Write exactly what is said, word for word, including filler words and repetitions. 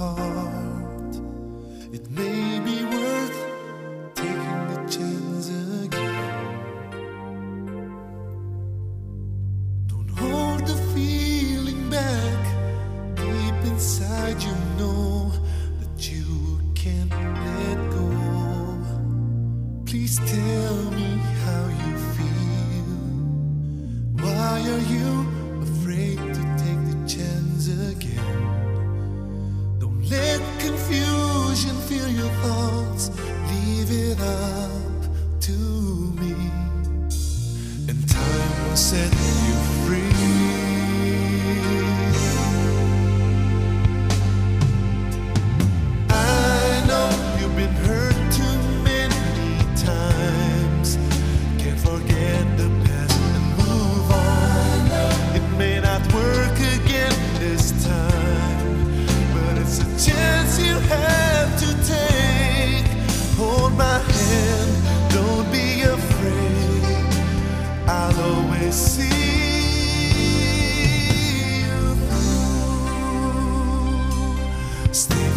heart. It may be worth taking the chance again. Don't hold the feeling back. Deep inside you know that you can't let go. Please tell me how you feel. Why are you afraid to take the chance again? Don't let confusion fill your thoughts. Leave it up to me, and time will set you free. I know you've been hurt too many times. Can't forget the past and move on. It may not work again this time, but it's a chance you have to take. Hold my hand, don't be afraid. I'll always see you through. Stay